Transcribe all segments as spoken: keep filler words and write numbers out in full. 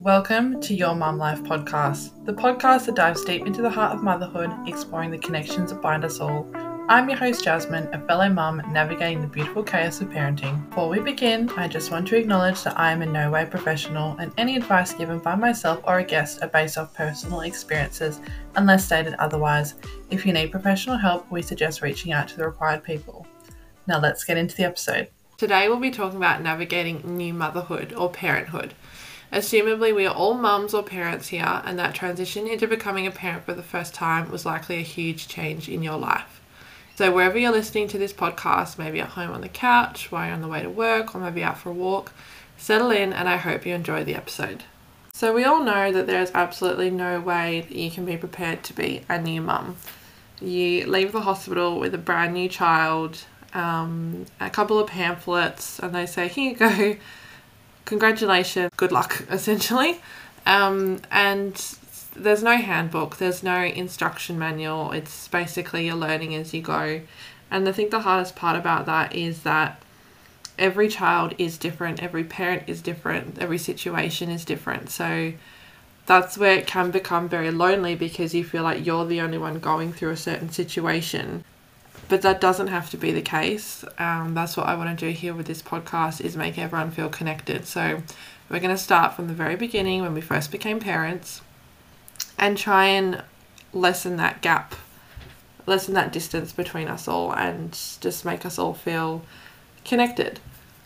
Welcome to Your Mum Life podcast, the podcast that dives deep into the heart of motherhood, exploring the connections that bind us all. I'm your host Jasmine, a fellow mum navigating the beautiful chaos of parenting. Before we begin, I just want to acknowledge that I am in no way professional, and any advice given by myself or a guest are based off personal experiences unless stated otherwise. If you need professional help, we suggest reaching out to the required people. Now let's get into the episode. Today we'll be talking about navigating new motherhood or parenthood. Assumably, we are all mums or parents here, and that transition into becoming a parent for the first time was likely a huge change in your life. So wherever you're listening to this podcast, maybe at home on the couch, while you're on the way to work, or maybe out for a walk, settle in and I hope you enjoy the episode. So we all know that there is absolutely no way that you can be prepared to be a new mum. You leave the hospital with a brand new child, um, a couple of pamphlets, and they say, here you go. Congratulations, good luck, essentially. Um, and there's no handbook, there's no instruction manual. It's basically you're learning as you go. And I think the hardest part about that is that every child is different, every parent is different, every situation is different. So that's where it can become very lonely because you feel like you're the only one going through a certain situation. But that doesn't have to be the case. Um, that's what I want to do here with this podcast, is make everyone feel connected. So we're going to start from the very beginning when we first became parents and try and lessen that gap, lessen that distance between us all, and just make us all feel connected.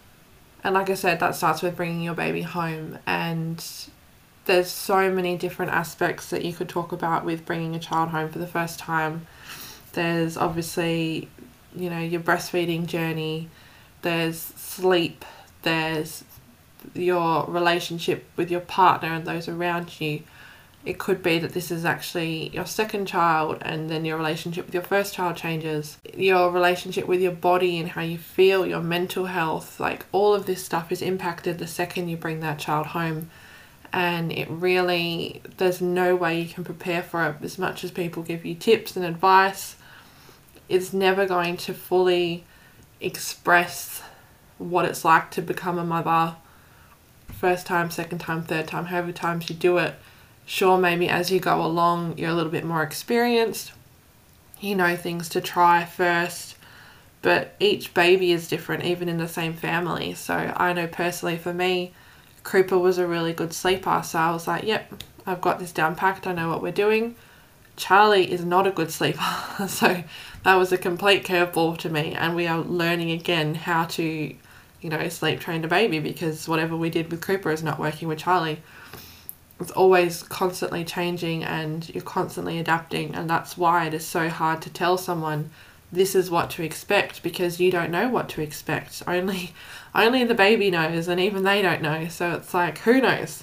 And like I said, that starts with bringing your baby home. And there's so many different aspects that you could talk about with bringing a child home for the first time. There's obviously, you know, your breastfeeding journey, there's sleep, there's your relationship with your partner and those around you. It could be that this is actually your second child and then your relationship with your first child changes. Your relationship with your body and how you feel, your mental health, like all of this stuff is impacted the second you bring that child home. And it really, there's no way you can prepare for it. As much as people give you tips and advice, it's never going to fully express what it's like to become a mother first time, second time, third time, however times you do it. Sure, maybe as you go along, you're a little bit more experienced. You know things to try first, but each baby is different, even in the same family. So I know personally for me, Cooper was a really good sleeper. So I was like, yep, I've got this down packed. I know what we're doing. Charlie is not a good sleeper. So that was a complete curveball to me. And we are learning again how to, you know, sleep train a baby, because whatever we did with Cooper is not working with Charlie. It's always constantly changing and you're constantly adapting. And that's why it is so hard to tell someone this is what to expect, because you don't know what to expect. Only, only the baby knows, and even they don't know. So it's like, who knows?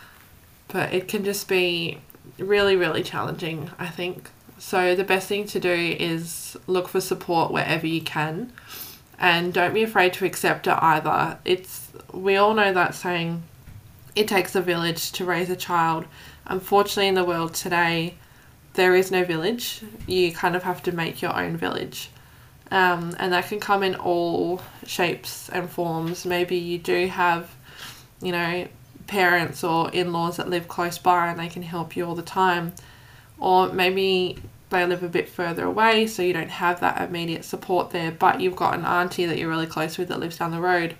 But it can just be really, really challenging, I think. So the best thing to do is look for support wherever you can, and don't be afraid to accept it either. It's, we all know that saying, it takes a village to raise a child. Unfortunately, in the world today, there is no village. You kind of have to make your own village. Um, and that can come in all shapes and forms. Maybe you do have, you know, parents or in-laws that live close by and they can help you all the time. Or maybe they live a bit further away, so you don't have that immediate support there, but you've got an auntie that you're really close with that lives down the road.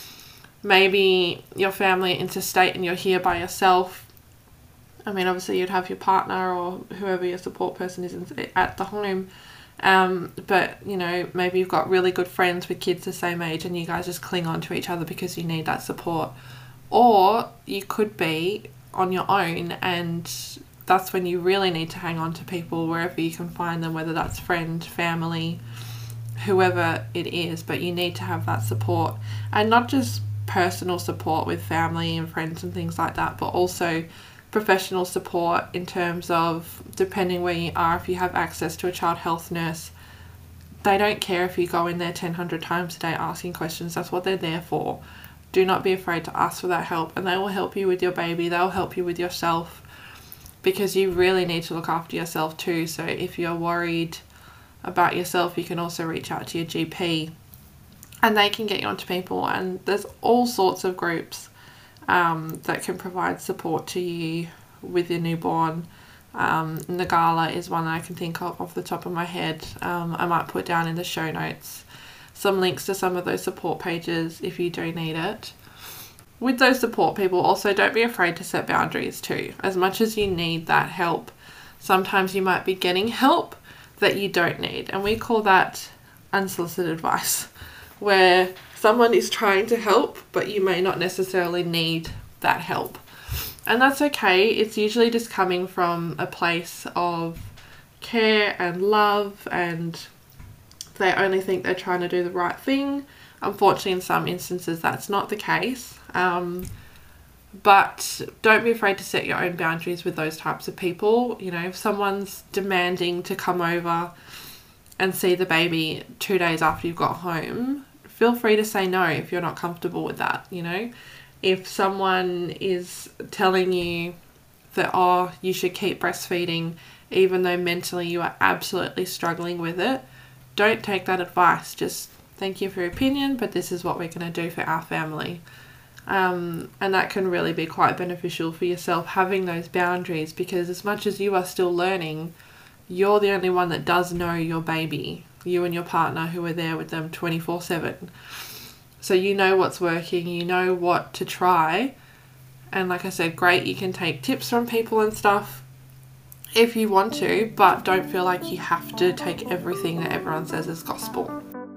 Maybe your family are interstate and you're here by yourself. I mean, obviously you'd have your partner or whoever your support person is at the home. Um, but, you know, maybe you've got really good friends with kids the same age and you guys just cling on to each other because you need that support. Or you could be on your own, and that's when you really need to hang on to people wherever you can find them, whether that's friend, family, whoever it is. But you need to have that support, and not just personal support with family and friends and things like that, but also professional support in terms of, depending where you are, if you have access to a child health nurse, they don't care if you go in there ten hundred times a day asking questions. That's what they're there for. Do not be afraid to ask for that help, and they will help you with your baby. They'll help you with yourself, because you really need to look after yourself too. So if you're worried about yourself, you can also reach out to your G P and they can get you onto people, and there's all sorts of groups um, that can provide support to you with your newborn. Um, Ngala is one that I can think of off the top of my head. Um, I might put down in the show notes some links to some of those support pages if you do need it. With those support people, also don't be afraid to set boundaries too. As much as you need that help, sometimes you might be getting help that you don't need. And we call that unsolicited advice, where someone is trying to help, but you may not necessarily need that help. And that's okay. It's usually just coming from a place of care and love, and they only think they're trying to do the right thing. Unfortunately, in some instances, that's not the case. Um, but don't be afraid to set your own boundaries with those types of people. You know, if someone's demanding to come over and see the baby two days after you've got home, feel free to say no if you're not comfortable with that, you know. If someone is telling you that, oh, you should keep breastfeeding, even though mentally you are absolutely struggling with it, don't take that advice. Just thank you for your opinion, but this is what we're going to do for our family. Um, and that can really be quite beneficial for yourself, having those boundaries, because as much as you are still learning, you're the only one that does know your baby, you and your partner who are there with them twenty-four seven. So you know what's working, you know what to try. And like I said, great, you can take tips from people and stuff if you want to, but don't feel like you have to take everything that everyone says as gospel.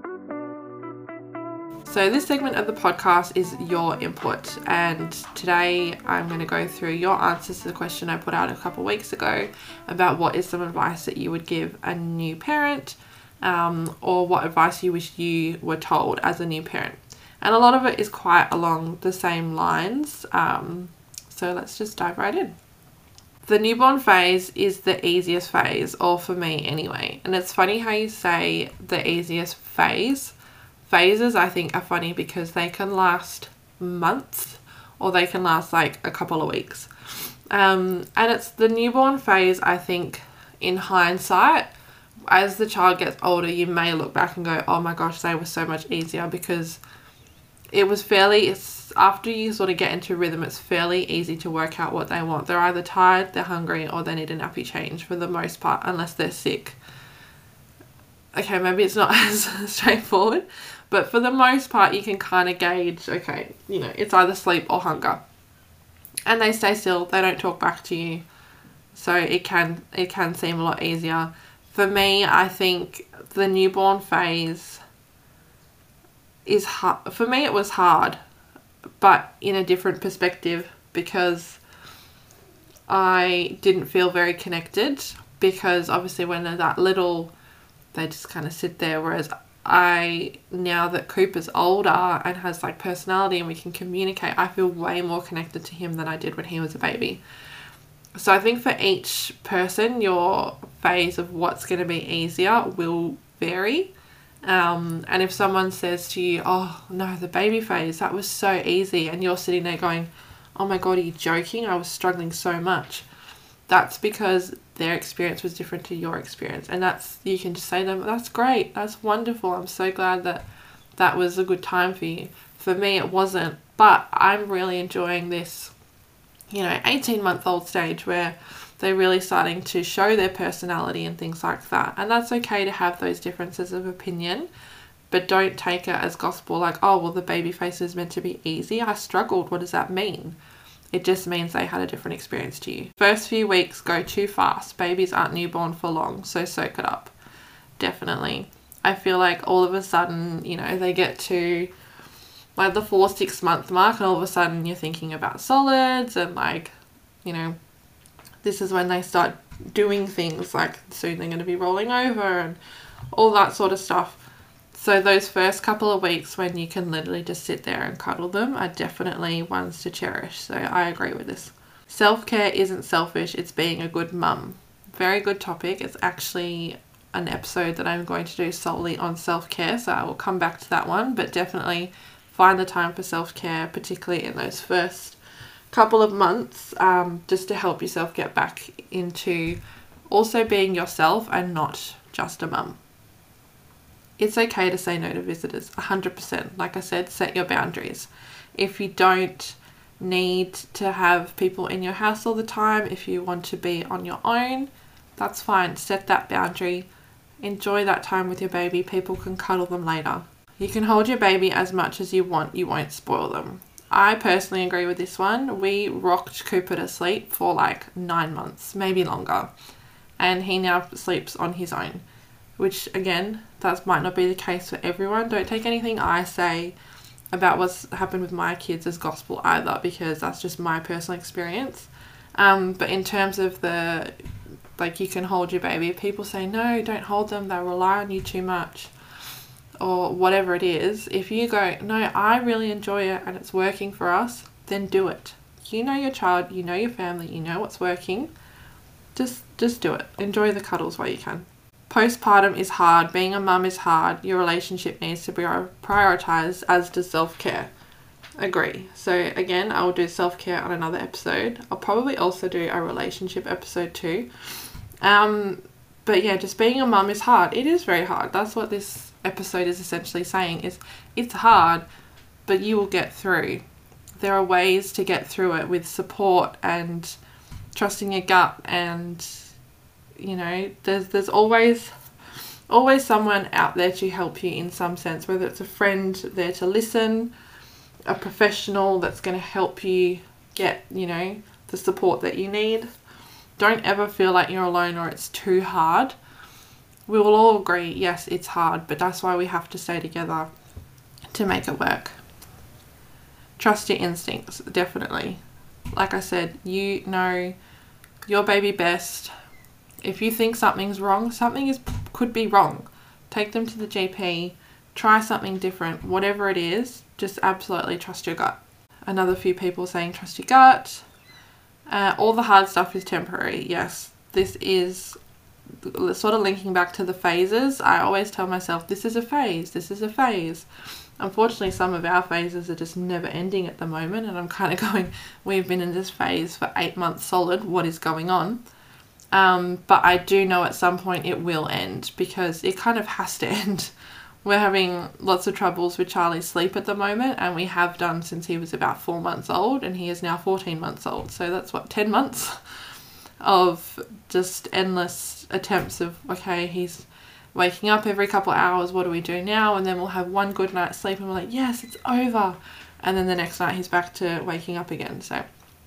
So this segment of the podcast is your input, and today I'm going to go through your answers to the question I put out a couple of weeks ago about what is some advice that you would give a new parent, um, or what advice you wish you were told as a new parent. And a lot of it is quite along the same lines, um, so let's just dive right in. The newborn phase is the easiest phase, or for me anyway. And it's funny how you say the easiest phase. Phases, I think, are funny because they can last months or they can last like a couple of weeks. Um, and it's the newborn phase, I think, in hindsight, as the child gets older, you may look back and go, oh my gosh, they were so much easier, because it was fairly, it's, after you sort of get into rhythm, it's fairly easy to work out what they want. They're either tired, they're hungry, or they need a nappy change for the most part, unless they're sick. Okay, maybe it's not as straightforward, but for the most part, you can kind of gauge, okay, you know, it's either sleep or hunger. And they stay still, they don't talk back to you. So it can, it can seem a lot easier. For me, I think the newborn phase is hard. For me, it was hard, but in a different perspective, because I didn't feel very connected, because obviously when they're that little, they just kind of sit there, whereas I, now that Cooper's older and has like personality and we can communicate, I feel way more connected to him than I did when he was a baby. So I think for each person, your phase of what's going to be easier will vary. Um, and if someone says to you, oh no, the baby phase, that was so easy, and you're sitting there going, oh my God, are you joking? I was struggling so much. That's because their experience was different to your experience. And that's, you can just say to them, that's great, that's wonderful, I'm so glad that that was a good time for you. For me, it wasn't, but I'm really enjoying this, you know, eighteen month old stage where they're really starting to show their personality and things like that. And that's okay to have those differences of opinion, but don't take it as gospel, like, oh, well, the baby phase is meant to be easy. I struggled. What does that mean? It just means they had a different experience to you. First few weeks go too fast. Babies aren't newborn for long, so soak it up. Definitely. I feel like all of a sudden, you know, they get to like the four, six month mark, and all of a sudden you're thinking about solids, and like, you know, this is when they start doing things like soon they're going to be rolling over and all that sort of stuff. So those first couple of weeks when you can literally just sit there and cuddle them are definitely ones to cherish. So I agree with this. Self-care isn't selfish, it's being a good mum. Very good topic. It's actually an episode that I'm going to do solely on self-care, so I will come back to that one, but definitely find the time for self-care, particularly in those first couple of months, um, just to help yourself get back into also being yourself and not just a mum. It's okay to say no to visitors, one hundred percent. Like I said, set your boundaries. If you don't need to have people in your house all the time, if you want to be on your own, that's fine. Set that boundary. Enjoy that time with your baby. People can cuddle them later. You can hold your baby as much as you want. You won't spoil them. I personally agree with this one. We rocked Cooper to sleep for like nine months, maybe longer. And he now sleeps on his own, which again, that might not be the case for everyone. Don't take anything I say about what's happened with my kids as gospel either, because that's just my personal experience. Um, but in terms of the, like, you can hold your baby, if people say, no, don't hold them, they rely on you too much, or whatever it is, if you go, no, I really enjoy it and it's working for us, then do it. You know your child, you know your family, you know what's working. Just, just do it. Enjoy the cuddles while you can. Postpartum is hard. Being a mum is hard. Your relationship needs to be prioritised, as does self-care. Agree. So again, I will do self-care on another episode. I'll probably also do a relationship episode too. Um, but yeah, just being a mum is hard. It is very hard. That's what this episode is essentially saying, is it's hard, but you will get through. There are ways to get through it with support and trusting your gut, and you know, there's there's always always someone out there to help you in some sense, whether it's a friend there to listen, a professional that's going to help you get, you know, the support that you need. Don't ever feel like you're alone or it's too hard. We will all agree, yes, it's hard, but that's why we have to stay together to make it work. Trust your instincts, definitely. Like I said, you know your baby best. If you think something's wrong, something is could be wrong. Take them to the G P, try something different, whatever it is, just absolutely trust your gut. Another few people saying trust your gut. Uh, all the hard stuff is temporary. Yes, this is sort of linking back to the phases. I always tell myself, this is a phase, this is a phase. Unfortunately, some of our phases are just never ending at the moment, and I'm kind of going, we've been in this phase for eight months solid, what is going on? Um, but I do know at some point it will end, because it kind of has to end. We're having lots of troubles with Charlie's sleep at the moment, and we have done since he was about four months old, and he is now fourteen months old. So that's what, ten months of just endless attempts of, okay, he's waking up every couple of hours, what do we do now? And then we'll have one good night's sleep and we're like, yes, it's over. And then the next night he's back to waking up again. So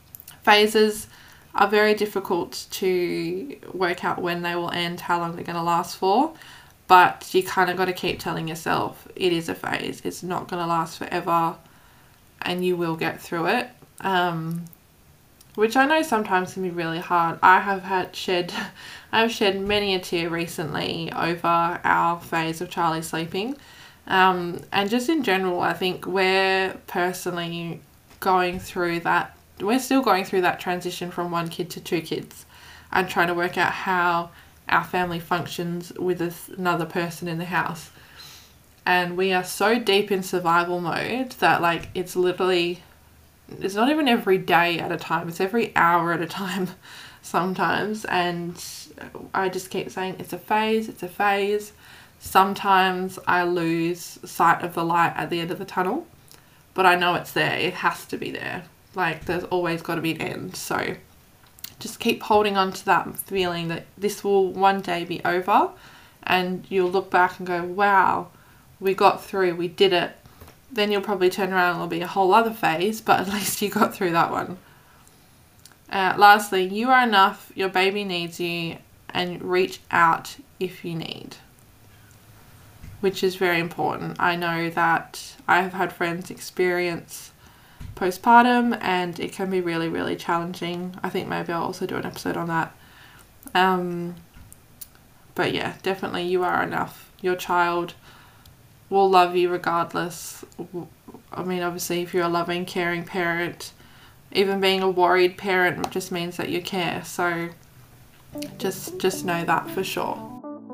phases are very difficult to work out when they will end, how long they're going to last for. But you kind of got to keep telling yourself it is a phase. It's not going to last forever, and you will get through it. Um, which I know sometimes can be really hard. I have had shed, I have shed many a tear recently over our phase of Charlie sleeping. Um, and just in general, I think we're personally going through that. We're still going through that transition from one kid to two kids, and trying to work out how our family functions with this, another person in the house. And we are so deep in survival mode that, like, it's literally, it's not even every day at a time, it's every hour at a time sometimes. And I just keep saying it's a phase, it's a phase. Sometimes I lose sight of the light at the end of the tunnel, but I know it's there. It has to be there. Like, there's always got to be an end. So just keep holding on to that feeling that this will one day be over, and you'll look back and go, wow, we got through, we did it. Then you'll probably turn around and it'll be a whole other phase, but at least you got through that one. Uh, lastly, you are enough, your baby needs you, and reach out if you need, which is very important. I know that I have had friends experience postpartum, and it can be really, really challenging. I think maybe I'll also do an episode on that. Um, but yeah, definitely you are enough. Your child will love you regardless. I mean, obviously, if you're a loving, caring parent, even being a worried parent just means that you care. So just just know that for sure.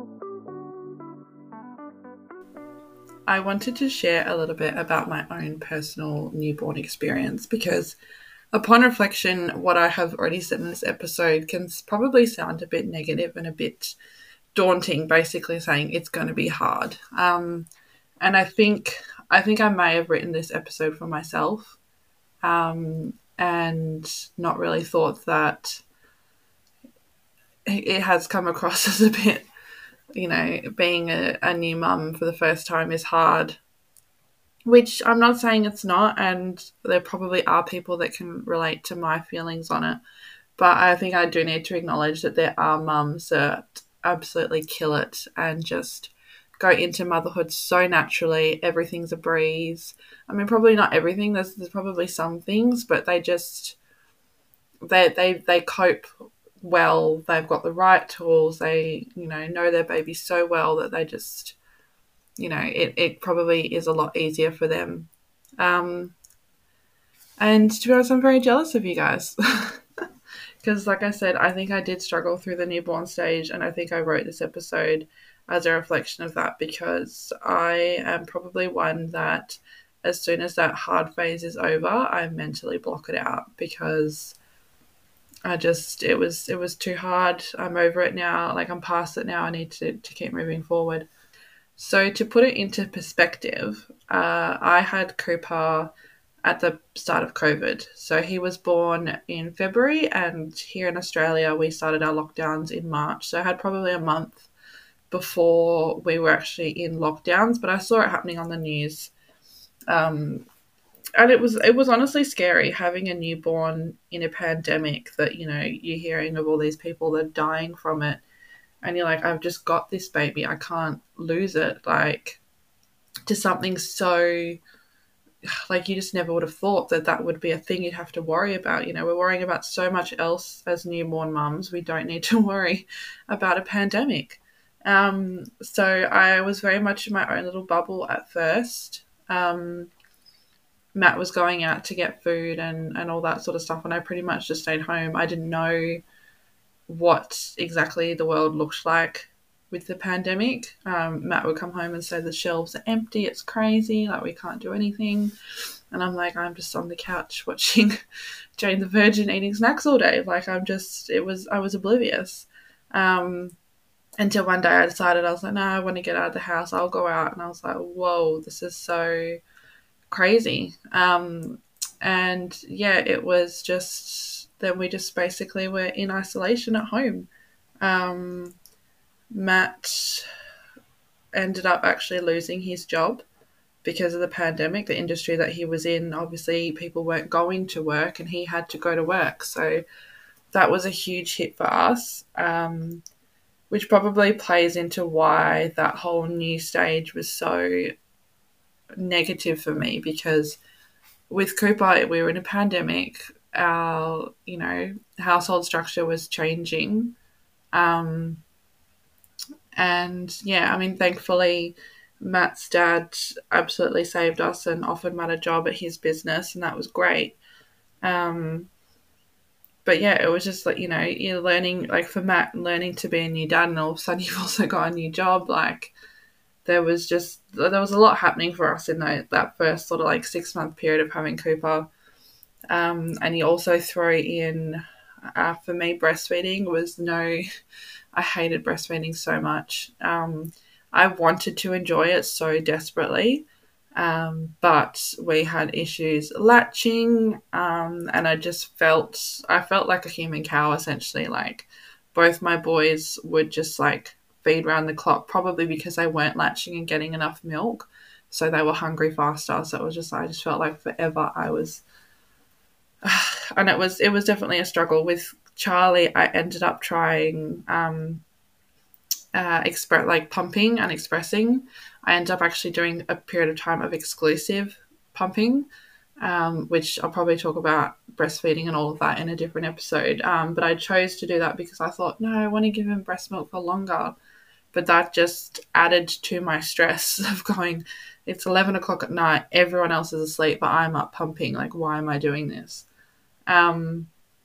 I wanted to share a little bit about my own personal newborn experience, because upon reflection, what I have already said in this episode can probably sound a bit negative and a bit daunting, basically saying it's going to be hard. Um, and I think I think I may have written this episode for myself. Um, and not really thought that it has come across as a bit, you know, being a, a new mum for the first time is hard, which I'm not saying it's not, and there probably are people that can relate to my feelings on it. But I think I do need to acknowledge that there are mums that absolutely kill it and just go into motherhood so naturally. Everything's a breeze. I mean, probably not everything. There's, there's probably some things, but they just they they they cope well. They've got the right tools. They, you know, know their baby so well that they just, you know, it, it probably is a lot easier for them. Um, and to be honest, I'm very jealous of you guys. Because, like I said, I think I did struggle through the newborn stage, and I think I wrote this episode as a reflection of that, because I am probably one that as soon as that hard phase is over, I mentally block it out, because I just, it was it was too hard. I'm over it now. Like, I'm past it now. I need to, to keep moving forward. So to put it into perspective, uh, I had Cooper at the start of COVID. So he was born in February, and here in Australia we started our lockdowns in March. So I had probably a month before we were actually in lockdowns, but I saw it happening on the news. Um, and it was it was honestly scary having a newborn in a pandemic that, you know, you're hearing of all these people that are dying from it. And you're like, I've just got this baby. I can't lose it. Like, to something so, like, you just never would have thought that that would be a thing you'd have to worry about. You know, we're worrying about so much else as newborn mums. We don't need to worry about a pandemic. Um, so I was very much in my own little bubble at first. Um, Matt was going out to get food and, and all that sort of stuff, and I pretty much just stayed home. I didn't know what exactly the world looked like with the pandemic. Um, Matt would come home and say the shelves are empty, it's crazy, like we can't do anything. And I'm like, I'm just on the couch watching Jane the Virgin eating snacks all day. Like, I'm just, it was, I was oblivious. Um, until one day I decided, I was like, no, I want to get out of the house, I'll go out. And I was like, whoa, this is so crazy. Um, and yeah, it was just, then we just basically were in isolation at home. Um, Matt ended up actually losing his job because of the pandemic. The industry that he was in, obviously people weren't going to work and he had to go to work. So that was a huge hit for us, um, which probably plays into why that whole new stage was so negative for me, because with Cooper, we were in a pandemic. Our, you know, household structure was changing. Um, and yeah, I mean, thankfully, Matt's dad absolutely saved us and offered Matt a job at his business, and that was great. Um, but yeah, it was just like, you know, you're learning, like for Matt, learning to be a new dad, and all of a sudden you've also got a new job. Like, there was just, there was a lot happening for us in that, that first sort of like six month period of having Cooper. Um, and you also throw in, uh, for me, breastfeeding was no, I hated breastfeeding so much. Um, I wanted to enjoy it so desperately, um, but we had issues latching, um, and I just felt, I felt like a human cow, essentially. Like, both my boys would just like feed round the clock, probably because they weren't latching and getting enough milk, so they were hungry faster. So it was just, I just felt like forever I was, and it was it was definitely a struggle. With Charlie, I ended up trying um, uh, express like pumping and expressing. I ended up actually doing a period of time of exclusive pumping, um, which I'll probably talk about breastfeeding and all of that in a different episode. Um, but I chose to do that because I thought, no, I want to give him breast milk for longer. But that just added to my stress of going, it's eleven o'clock at night, everyone else is asleep, but I'm up pumping. Like, why am I doing this? Um,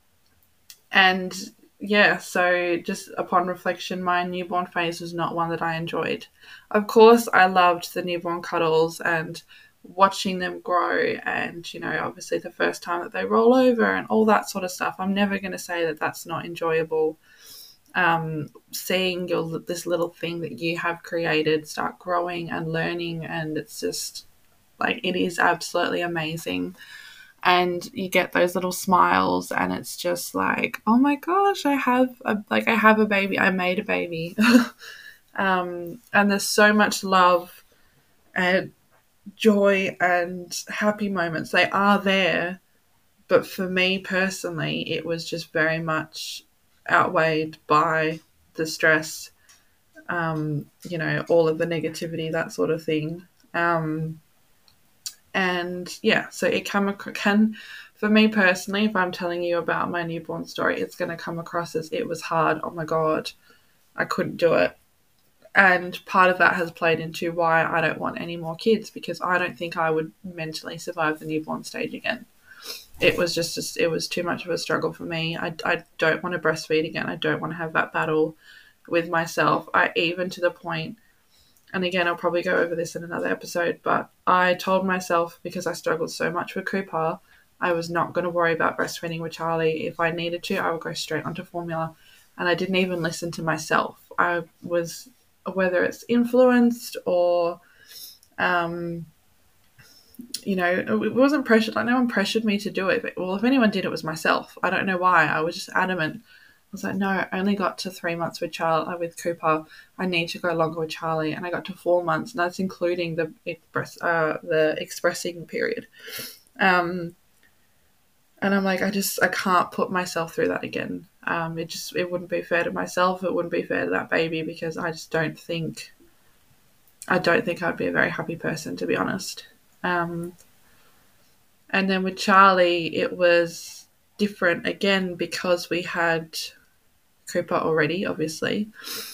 and yeah, so just upon reflection, my newborn phase was not one that I enjoyed. Of course, I loved the newborn cuddles and watching them grow, and, you know, obviously the first time that they roll over and all that sort of stuff. I'm never going to say that that's not enjoyable. Um, seeing your this little thing that you have created start growing and learning, and it's just like, it is absolutely amazing. and you get those little smiles, and it's just like, oh my gosh, I have a, like I have a baby, I made a baby. um, and there's so much love and joy and happy moments. They are there, but for me personally, it was just very much outweighed by the stress, um, you know, all of the negativity, that sort of thing. Um, and yeah, so it come can, for me personally, if I'm telling you about my newborn story, it's going to come across as it was hard. Oh my God, I couldn't do it. And part of that has played into why I don't want any more kids, because I don't think I would mentally survive the newborn stage again. It was just, just it was too much of a struggle for me. I, I don't want to breastfeed again. I don't want to have that battle with myself. I even to the point, and again, I'll probably go over this in another episode, but I told myself, because I struggled so much with Cooper, I was not going to worry about breastfeeding with Charlie. If I needed to, I would go straight onto formula. And I didn't even listen to myself. I was, whether it's influenced or, um, you know, it wasn't pressured. Like, no one pressured me to do it. But, well, if anyone did, it was myself. I don't know why. I was just adamant. I was like, no, I only got to three months with Charlie, with Cooper. I need to go longer with Charlie. And I got to four months, and that's including the express, uh, the expressing period. Um, and I'm like, I just, I can't put myself through that again. Um, it just, it wouldn't be fair to myself. It wouldn't be fair to that baby, because I just don't think, I don't think I'd be a very happy person, to be honest. Um, and then with Charlie, it was different again, because we had Cooper already, obviously.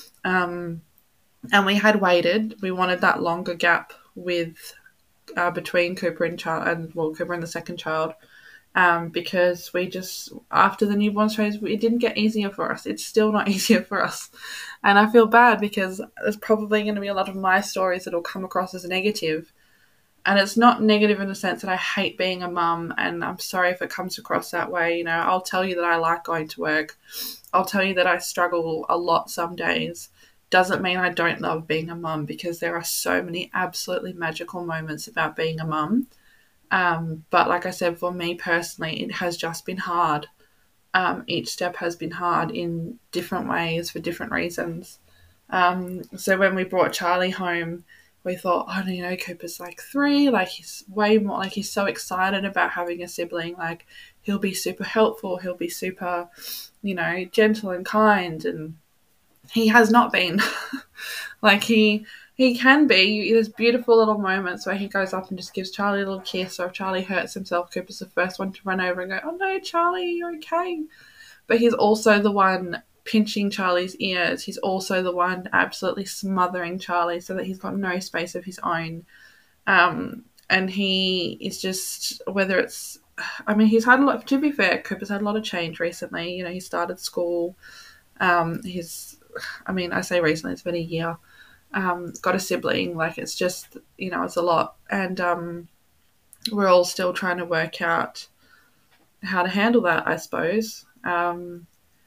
Um, and we had waited. We wanted that longer gap with, uh, between Cooper and child, and well, Cooper and the second child. Um, because we just, after the newborn phase, it didn't get easier for us. It's still not easier for us. And I feel bad, because there's probably going to be a lot of my stories that will come across as negative. And it's not negative in the sense that I hate being a mum, and I'm sorry if it comes across that way. You know, I'll tell you that I like going to work. I'll tell you that I struggle a lot some days. Doesn't mean I don't love being a mum, because there are so many absolutely magical moments about being a mum. Um, but like I said, for me personally, it has just been hard. Um, each step has been hard in different ways for different reasons. Um, so when we brought Charlie home, we thought, oh, you know, Cooper's like three, like he's way more, like he's so excited about having a sibling, like he'll be super helpful, he'll be super, you know, gentle and kind, and he has not been. Like he... He can be. There's beautiful little moments where he goes up and just gives Charlie a little kiss, or if Charlie hurts himself, Cooper's the first one to run over and go, oh no, Charlie, you're okay. But he's also the one pinching Charlie's ears. He's also the one absolutely smothering Charlie so that he's got no space of his own. Um, and he is just, whether it's, I mean, he's had a lot, to be fair, Cooper's had a lot of change recently. You know, he started school. Um, he's, I mean, I say recently, it's been a year. Um, got a sibling, like it's just, you know, it's a lot. And um, we're all still trying to work out how to handle that, I suppose. Um,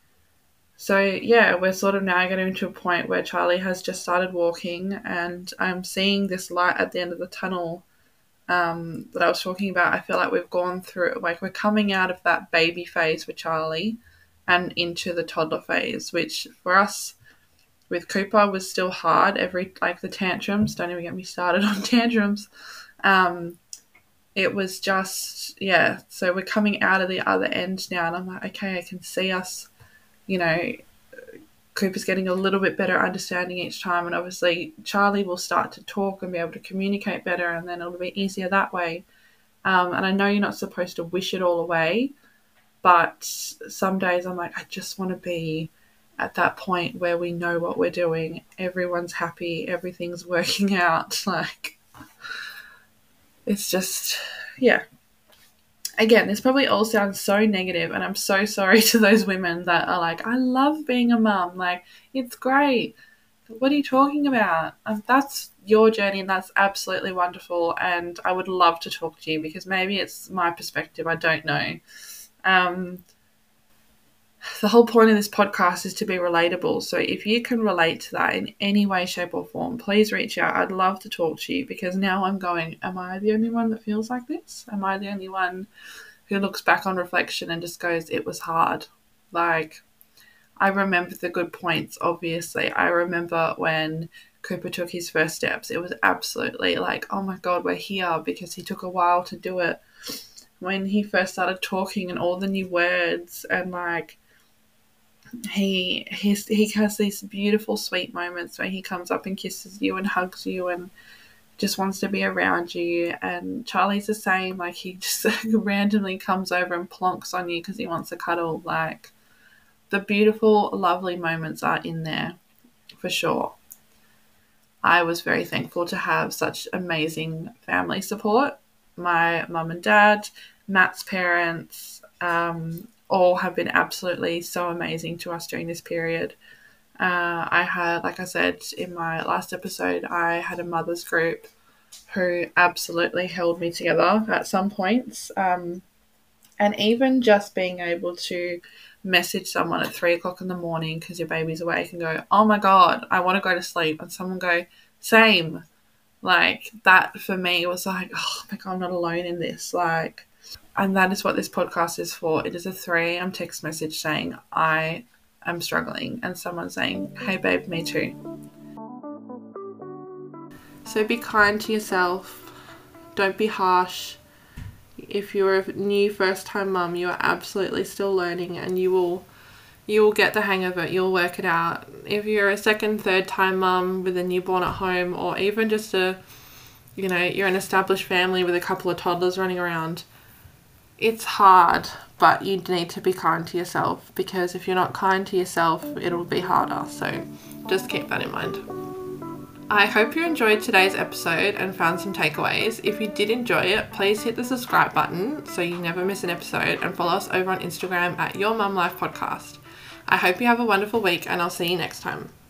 so, yeah, we're sort of now getting to a point where Charlie has just started walking, and I'm seeing this light at the end of the tunnel um, that I was talking about. I feel like we've gone through, like we're coming out of that baby phase with Charlie and into the toddler phase, which for us, with Cooper was still hard. Every, like the tantrums, don't even get me started on tantrums. Um, it was just, yeah, so we're coming out of the other end now, and I'm like, okay, I can see us, you know, Cooper's getting a little bit better understanding each time, and obviously Charlie will start to talk and be able to communicate better, and then it'll be easier that way. Um, and I know you're not supposed to wish it all away, but some days I'm like, I just want to be at that point where we know what we're doing, everyone's happy, everything's working out. Like, it's just, yeah. Again, this probably all sounds so negative, and I'm so sorry to those women that are like, I love being a mum, like, it's great. What are you talking about? Um, that's your journey, and that's absolutely wonderful, and I would love to talk to you, because maybe it's my perspective, I don't know. Um, The whole point of this podcast is to be relatable. So if you can relate to that in any way, shape or form, please reach out. I'd love to talk to you, because now I'm going, am I the only one that feels like this? Am I the only one who looks back on reflection and just goes, it was hard. Like, I remember the good points, obviously. I remember when Cooper took his first steps. It was absolutely like, oh my God, we're here, because he took a while to do it. When he first started talking and all the new words, and like, he he's, he has these beautiful, sweet moments where he comes up and kisses you and hugs you and just wants to be around you. And Charlie's the same. Like, he just randomly comes over and plonks on you because he wants to cuddle. Like, the beautiful, lovely moments are in there for sure. I was very thankful to have such amazing family support. My mum and dad, Matt's parents, um, all have been absolutely so amazing to us during this period. Uh, I had, like I said in my last episode, I had a mother's group who absolutely held me together at some points. Um, and even just being able to message someone at three o'clock in the morning because your baby's awake and go, oh my God, I want to go to sleep. And someone go, same. Like, that for me was like, oh my God, I'm not alone in this. Like, and that is what this podcast is for. It is a three a.m. text message saying, I am struggling, and someone saying, hey babe, me too. So be kind to yourself. Don't be harsh. If you're a new first time mum, you are absolutely still learning, and you will you will get the hang of it. You'll work it out. If you're a second, third time mum with a newborn at home, or even just a, you know, you're an established family with a couple of toddlers running around, it's hard, but you need to be kind to yourself, because if you're not kind to yourself, it'll be harder. So just keep that in mind. I hope you enjoyed today's episode and found some takeaways. If you did enjoy it, please hit the subscribe button so you never miss an episode, and follow us over on Instagram at Your Mum Life Podcast. I hope you have a wonderful week, and I'll see you next time.